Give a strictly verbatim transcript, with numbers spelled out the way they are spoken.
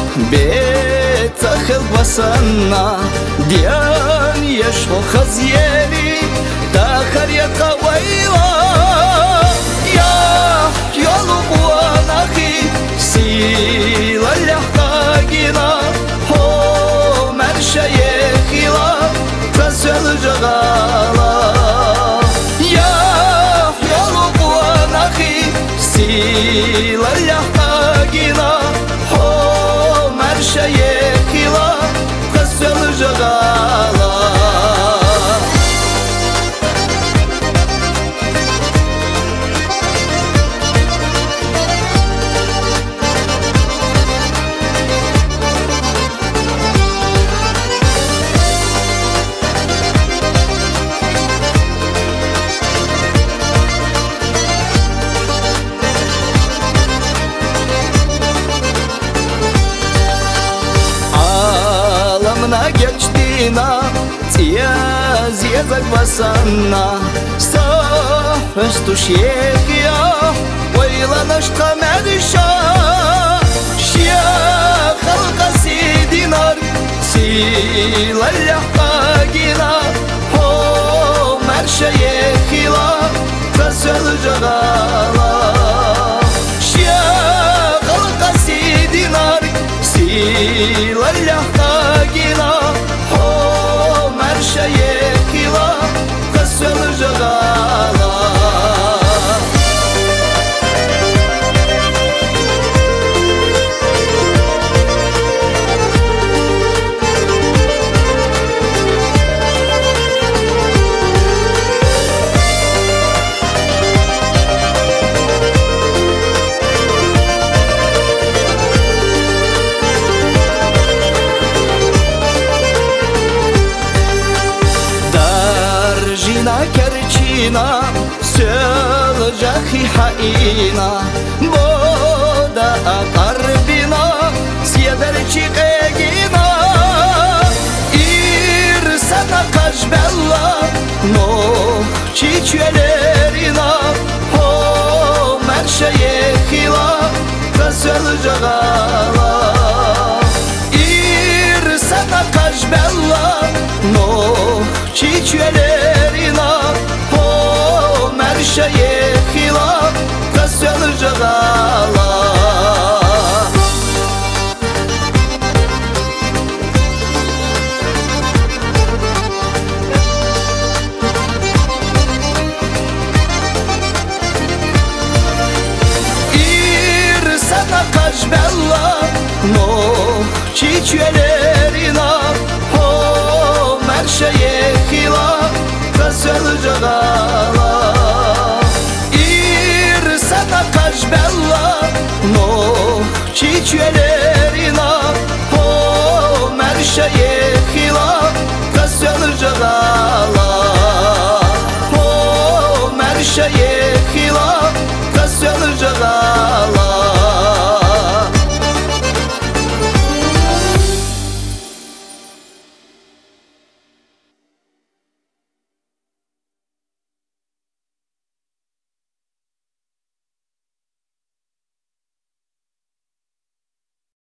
بتخل وسنا ديان يشو خزيالي تاخر يتقويلا يا يولو قواناخي سيلا اللحقاقنا هو مرشا يخيلا تسل جغالا يا يولو قواناخي سيلا اللحقاقنا شيخيلا قسل جغالا geçtiğine tiyaz yazak basana sahış tuş yekiya oylanış kamerişa şia halka sidinar silallah agina ho merşe yekila kasıl jagala şia halka sidinar silallah agina ho merşe yekila kasıl jagala Kerçina sölcahi haina boda akarbina siederci egina irsana kaşbella no çiçelerina ho merşe yekila kasıl jagala irsana kaşbella no çiçelerina merşe yekila kasıl jagala irsana kaşbella no çiçelerina ho merşe yekila kasıl jagala irsana kaşbella no çiçelerina ho merşe yekila kasıl jagala ho merşe yekila kasıl jagala